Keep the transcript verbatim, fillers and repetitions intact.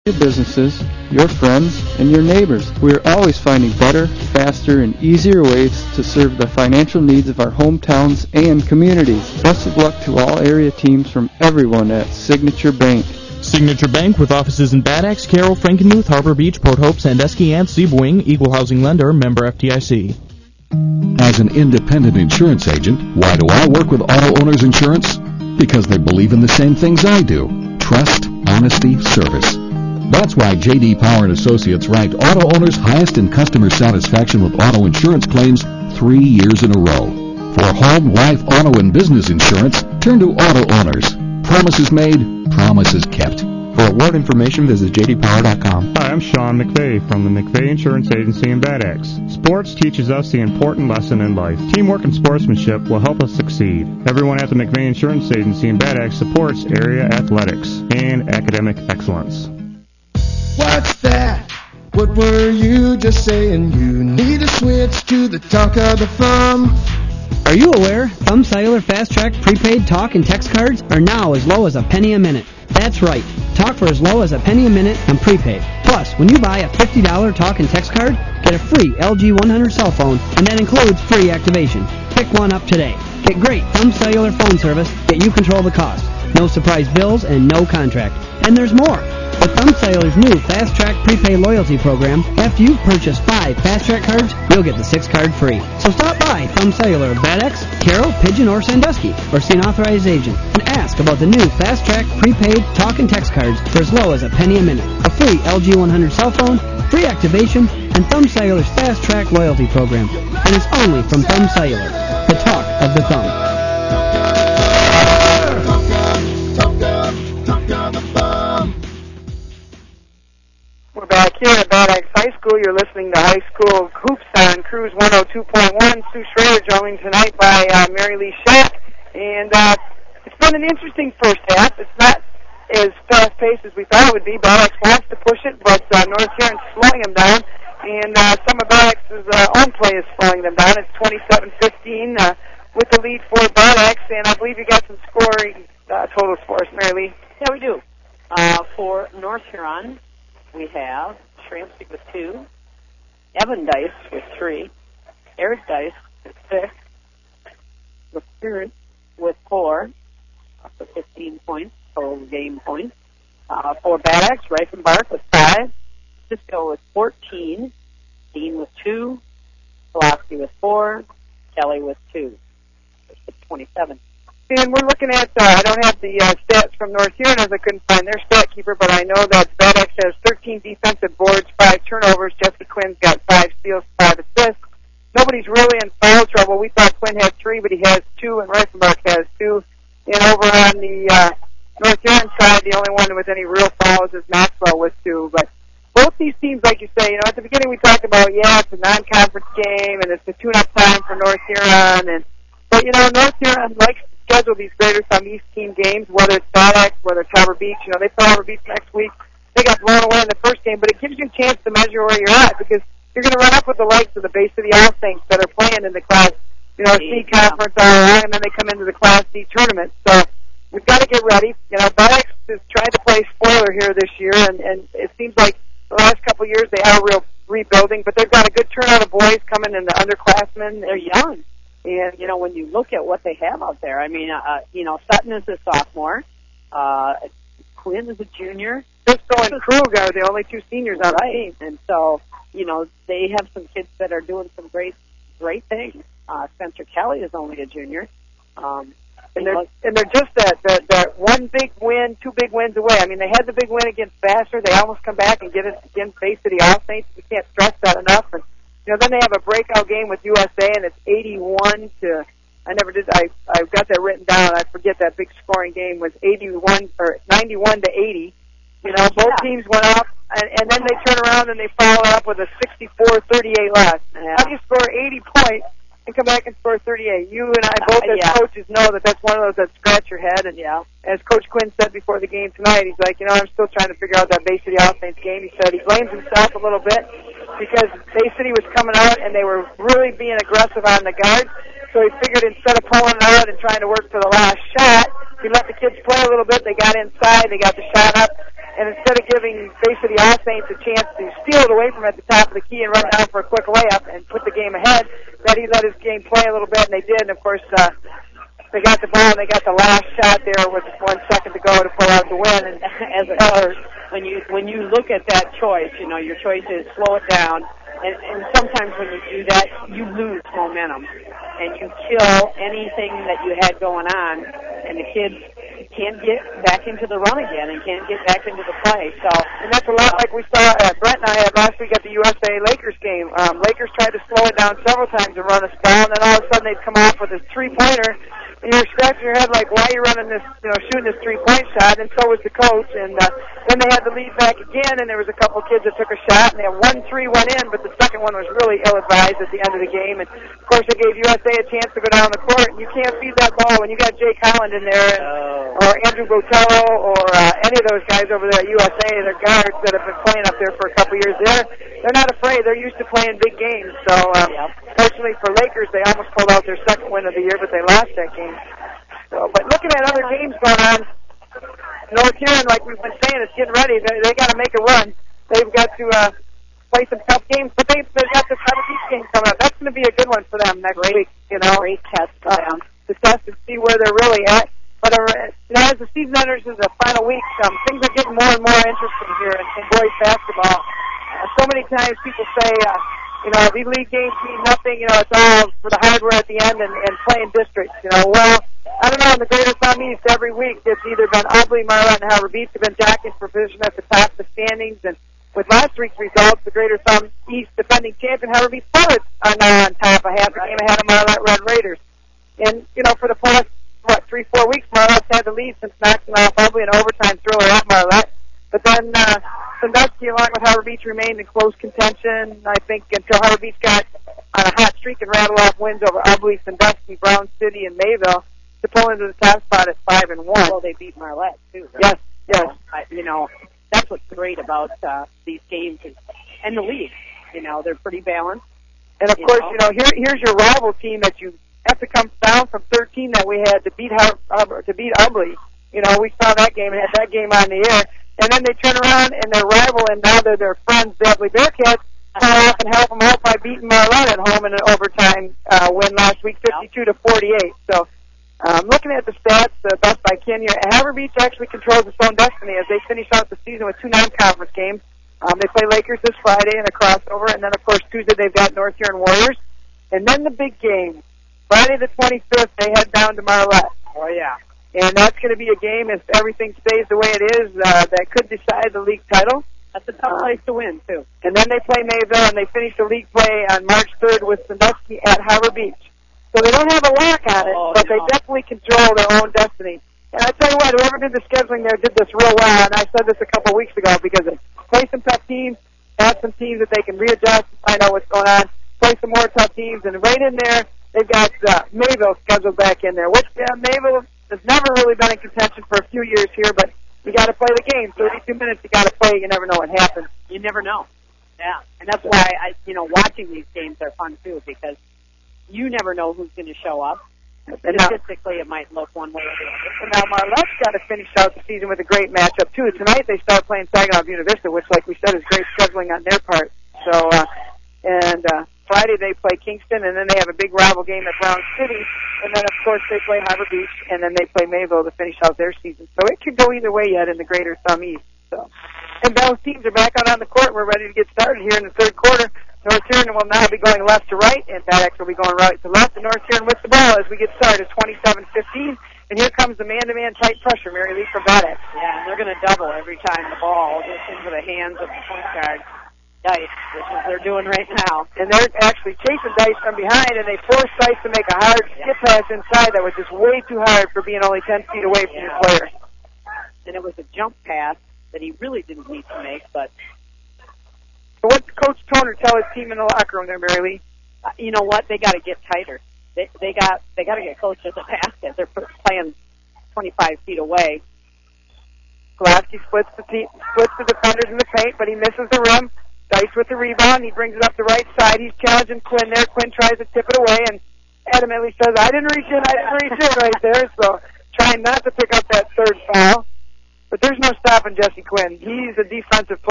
Your businesses, your friends, and your neighbors. We are always finding better, faster, and easier ways to serve the financial needs of our hometowns and communities. Best of luck to all area teams from everyone at Signature Bank. Signature Bank, with offices in Bad Axe, Carroll, Frankenmuth, Harbor Beach, Port Hope, Sandusky, and Seaboing. Equal housing lender, member F D I C. As an independent insurance agent, why do I work with Auto Owners Insurance? Because they believe in the same things I do. Trust, honesty, service. That's why J D. Power and Associates ranked Auto Owners highest in customer satisfaction with auto insurance claims three years in a row. For home, life, auto, and business insurance, turn to Auto Owners. Promises made, promises kept. For award information, visit j d power dot com. Hi, I'm Sean McVeigh from the McVeigh Insurance Agency in Bad Axe. Sports teaches us the important lesson in life. Teamwork and sportsmanship will help us succeed. Everyone at the McVeigh Insurance Agency in Bad Axe supports area athletics and academic excellence. What's that? What were you just saying? You need to switch to the talk of the thumb. Are you aware Thumb Cellular Fast Track prepaid talk and text cards are now as low as a penny a minute? That's right. Talk for as low as a penny a minute on prepaid. Plus, when you buy a fifty dollars talk and text card, get a free L G one hundred cell phone, and that includes free activation. Pick one up today. Get great Thumb Cellular phone service, yet you control the cost. No surprise bills and no contract. And there's more. With Thumb Cellular's new Fast Track Prepaid Loyalty Program, after you've purchased five Fast Track cards, you'll get the sixth card free. So stop by Thumb Cellular of Bad Axe, Carroll, Pigeon, or Sandusky, or see an authorized agent, and ask about the new Fast Track Prepaid Talk and Text cards for as low as a penny a minute, a free L G one hundred cell phone, free activation, and Thumb Cellular's Fast Track Loyalty Program. And it's only from Thumb Cellular, the talk of the thumb. We're back here at Bad Axe High School. You're listening to High School Hoops on Cruise one oh two point one. Sue Schrader joined tonight by uh, Mary Lee Shack. And uh, it's been an interesting first half. It's not as fast-paced as we thought it would be. Bad Axe wants to push it, but uh, North Huron's slowing them down. And uh, some of Bad Axe's uh, own play is slowing them down. It's twenty-seven fifteen uh, with the lead for Bad Axe. And I believe you got some scoring uh, totals for us, Mary Lee. Yeah, we do. Uh, for North Huron, we have Shramsky with two, Evan Dice with three, Eric Dice with six, McPherson with four, for fifteen points, total game points. Uh, for Bad Axe, Reifenbark with five, Cisco with fourteen, Dean with two, Pulaski with four, Kelly with two. It's twenty-seven. And we're looking at, uh, I don't have the uh, stats from North Huron as I couldn't find their stat keeper, but I know that Bad Axe has thirteen defensive boards, five turnovers. Jesse Quinn's got five steals, five assists. Nobody's really in foul trouble. We thought Quinn had three, but he has two, and Reifenbark has two. And over on the uh, North Huron side, the only one with any real fouls is Maxwell with two. But both these teams, like you say, you know, at the beginning we talked about, yeah, it's a non-conference game, and it's a tune-up time for North Huron. And, but, you know, North Huron likes schedule these Greater Thumb East team games, whether it's Bad Axe, whether it's Harbor Beach. You know, they play Harbor Beach next week. They got blown away in the first game, but it gives you a chance to measure where you're at because you're going to run up with the likes of the Bay City All Saints that are playing in the Class, you know, C Conference, R I, and then they come into the Class D tournament. So we've got to get ready. You know, Bad Axe is trying to play spoiler here this year, and, and it seems like the last couple of years they are real rebuilding, but they've got a good turnout of boys coming in, the underclassmen. They're young. And, you know, when you look at what they have out there, I mean, uh, you know, Sutton is a sophomore. Uh, Quinn is a junior. Cisco and Krug are the only two seniors on the team. And so, you know, they have some kids that are doing some great, great things. Uh, Spencer Kelly is only a junior. Um, and they're, and they're just that, that, that one big win, two big wins away. I mean, they had the big win against Vassar. They almost come back and get it against Bay City All Saints. We can't stress that enough. And, you know, then they have a breakout game with U S A, and it's eighty-one to. I never did. I I've got that written down. I forget that big scoring game was eighty-one or ninety-one to eighty. You know, both yeah. teams went up, and, and then they turn around and they follow up with a sixty-four thirty-eight loss. Yeah. How do you score eighty points and come back and score thirty-eight? You and I both uh, as yeah. coaches know that that's one of those that scratch your head. And yeah. as Coach Quinn said before the game tonight, he's like, you know, I'm still trying to figure out that Bay City All Saints game. He said he blames himself a little bit because Bay City was coming out and they were really being aggressive on the guards. So he figured instead of pulling it out and trying to work to the last shot, he let the kids play a little bit. They got inside. They got the shot up. and instead of giving basically the All Saints a chance to steal it away from at the top of the key and run down for a quick layup and put the game ahead, that he let his game play a little bit, and they did. And of course, uh, they got the ball and they got the last shot there with one second to go to pull out the win. And as a coach, when you when you look at that choice, you know your choice is slow it down, and, and sometimes when you do that, you lose momentum and you kill anything that you had going on, and the kids can't get back into the run again and can't get back into the play. So, and that's a lot like we saw uh, Brent and I had last week at the U S A Lakers game. Um, Lakers tried to slow it down several times and run a spell, and then all of a sudden they'd come off with this three-pointer, and you're scratching your head like, why are you running this, you know, shooting this three-point shot? And so was the coach. And uh, then they had the lead back again, and there was a couple kids that took a shot, and they had one three went in, but the second one was really ill-advised at the end of the game. And of course, it gave U S A a chance to go down the court. And you can't feed that ball when you got Jake Holland in there, and, oh. or Andrew Botello, or uh, any of those guys over there at U S A. They're guards that have been playing up there for a couple years. They're they're not afraid. They're used to playing big games. So, um, yep. Fortunately for Lakers, they almost pulled out their second win of the year, but they lost that game. So, but looking at other games going on, North Huron, like we've been saying, is getting ready. They, they got to make a run. They've got to uh, play some tough games, but they, they've got this Pebble Beach game coming up. That's going to be a good one for them next great, week. You know, great test for them. Uh, to test and see where they're really at. But uh, you know, as the season enters into the final week, um, things are getting more and more interesting here in, in boys basketball. Uh, so many times people say, uh, you know, these league games mean nothing. You know, it's all for the hardware at the end and, and playing districts. You know, well, I don't know. In the Greater Southeast, every week it's either been Ubley, Marlette, and Harbor Beach have been jockeying for position at the top of the standings. And with last week's results, the Greater Southeast defending champion Harbor Beach Pirates are now on top, a half a game ahead of Marlette Red Raiders. And you know, for the past what three, four weeks, Marlette's had the lead since knocking off Ubley an overtime thriller at Marlette. But then uh, Sandusky, along with Harbor Beach, remained in close contention, I think, until Harbor Beach got on a hot streak and rattled off wins over Ubley, Sandusky, Brown City, and Mayville to pull into the top spot at five and one. Well, they beat Marlette too. Right? Yes, yes. So, I, you know, that's what's great about uh, these games is, and the league. You know, they're pretty balanced. And of you course, know. you know, here here's your rival team that you have to come down from thirteen that we had to beat Har- uh, to beat Ubley. You know, we saw that game and had that game on the air. And then they turn around and their rival, and now they're their friends, the Ubley Bearcats, come off and help them out by beating Marlette at home in an overtime uh, win last week, fifty-two to forty-eight. So, um, looking at the stats, uh, best by Kenya, Harbor Beach actually controls its own destiny as they finish out the season with two non-conference games. Um, they play Lakers this Friday in a crossover, and then, of course, Tuesday they've got North Huron Warriors. And then the big game, Friday the twenty-fifth, they head down to Marlette. Oh, yeah. And that's going to be a game, if everything stays the way it is, uh, that could decide the league title. That's a tough place to win, too. And then they play Mayville, and they finish the league play on March third with Sandusky at Harbor Beach. So they don't have a lock on it, oh, but no. they definitely control their own destiny. And I tell you what, whoever did the scheduling there did this real well, and I said this a couple of weeks ago, because it play some tough teams, have some teams that they can readjust, find out what's going on, play some more tough teams, and right in there, they've got uh, Mayville scheduled back in there, which uh, Mayville has never really been in contention for a few years here, but you got to play the game. thirty-two minutes, you got to play. You never know what happens. You never know. Yeah, and that's why I, you know, watching these games are fun too, because you never know who's going to show up. And now, statistically, it might look one way or the other. and now Marlette's got to finish out the season with a great matchup too. Tonight they start playing Saginaw Buena Vista, which, like we said, is great scheduling on their part. So, uh, and uh, Friday they play Kingston, and then they have a big rival game at Brown City, and then of course they play Harbor Beach, and then they play Mayville to finish out their season. So it could go either way yet in the Greater Southeast. So, and both teams are back out on the court. We're ready to get started here in the third quarter. North Huron will now be going left to right, and Bad Axe will be going right to left. And North Huron with the ball as we get started, twenty-seven fifteen. And here comes the man-to-man tight pressure, Mary Lee from Bad Axe. Yeah, and they're going to double every time the ball gets into the hands of the point guard, Dice, which is what they're doing right now. And they're actually chasing Dice from behind, and they force Dice to make a hard skip pass inside that was just way too hard for being only ten feet away from yeah. your player. And it was a jump pass that he really didn't need to make, but... So what did Coach Toner tell his team in the locker room there, Mary Lee? Uh, you know what? They got to get tighter. They they got they got to get closer to the basket. They're playing twenty-five feet away. Glasky splits the te- splits the defenders in the paint, but he misses the rim. Dice with the rebound. He brings it up the right side. He's challenging Quinn there. Quinn tries to tip it away and adamantly says, "I didn't reach in. I didn't reach in," right there. So trying not to pick up that third foul. But there's no stopping Jesse Quinn. He's a defensive player.